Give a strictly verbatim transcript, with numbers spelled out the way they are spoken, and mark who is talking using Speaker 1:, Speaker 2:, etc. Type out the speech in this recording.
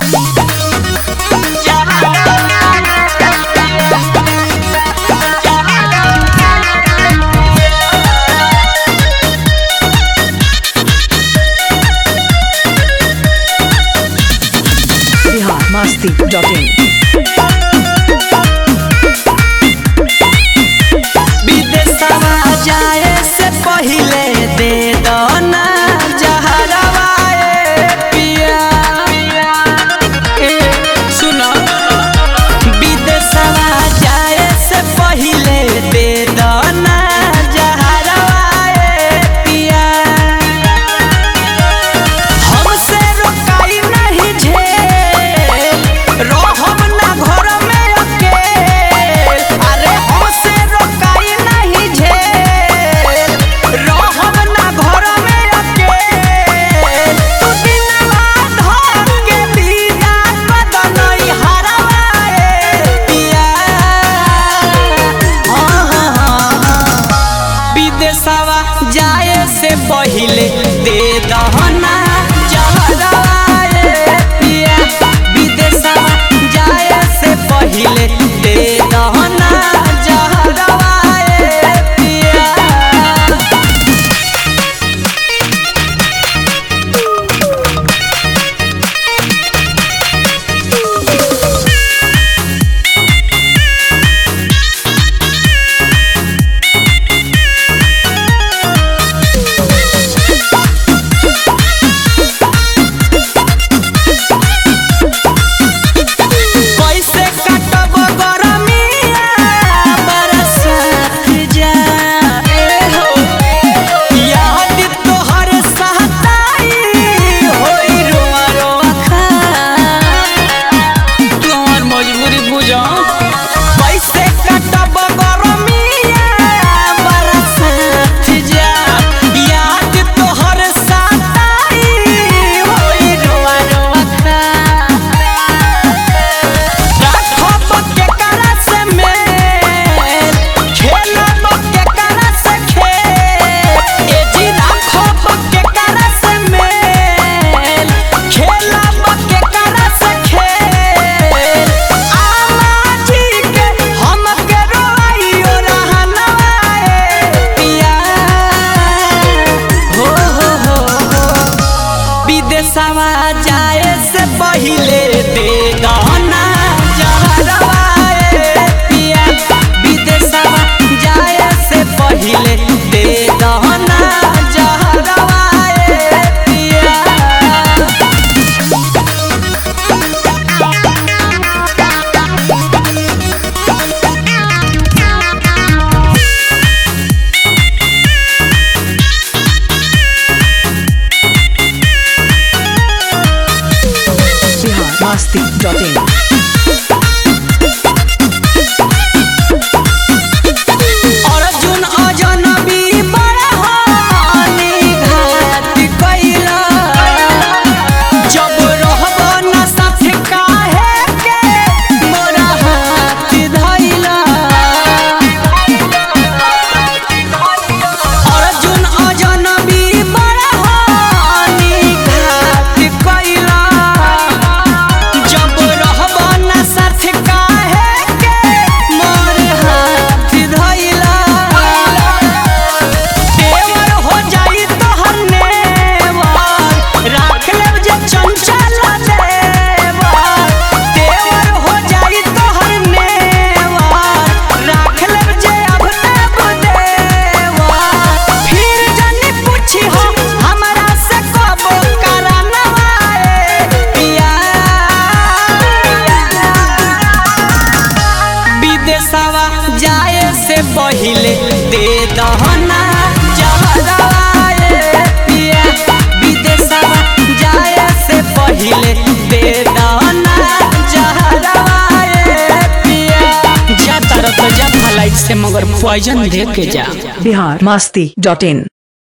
Speaker 1: masti dot in
Speaker 2: विदेशवा जाए से पहिले दे दो ना जहरवा ए पिया ए सुनो विदेशवा जाए से पहिले दे दो ना जहरवा ए पिया हमसे रोकाई नहीं झे रोहम ना घर में अकेल अरे हमसे रोकाई नहीं झे रोहम ना घर में अकेल तू दिनवा धर के बिना बदनई हरवा ए पिया हाँ हाँ हाँ विदेशवा जाए से पहिले दे दहना जहरवा ए पिया विदेशवा जाए से पहिले दे दहना जहरवा ए पिया कैसे कटब गरमिया बरसात जा ए हो याद तोहर सहताई होई रोआ रोआ खा तोहर मजबूरी बुझा कैसे कटब गरमिया बरसात जा याद तोहर सहताई होई रोआ रोआ खा राखब के करा से मेल खेलब के करा से खेल ए जी राखब के करा से मेल खेलब के करा से खेल आमा जी के हम के रोइयो रहनवा ए पिया हो हो हो विदेशवा जाए से पहिले दे दहना जहरवा ए पिया विदेशवा जाए से पहिले दे दहना जहरवा ए पिया
Speaker 1: masti dot in
Speaker 2: अर्जुन अजनबी बड़हानी घात कइला जब रहब न साथ काहे के मोरा हाथ धइला अर्जुन अजनबी बड़हानी घात कइला जब रहब न साथ काहे के मोर हाथ धइला देवर हो जाई तोहर नेवर राख लेब जे चंचल देवर देवर हो जाई तोहर नेवर राख लेब जे अभनेब देवर फिर जनी पूछी हो हमरा से कब करनवा ए पिया विदेशवा जाए से पहिले दे दहना जहरवा ए पिया विदेशवा जाए से पहिले दे दहना जहरवा ए पिया जा तरफ जा फ्लाइट से मगर पॉइजन दे के जा
Speaker 1: bihar masti dot in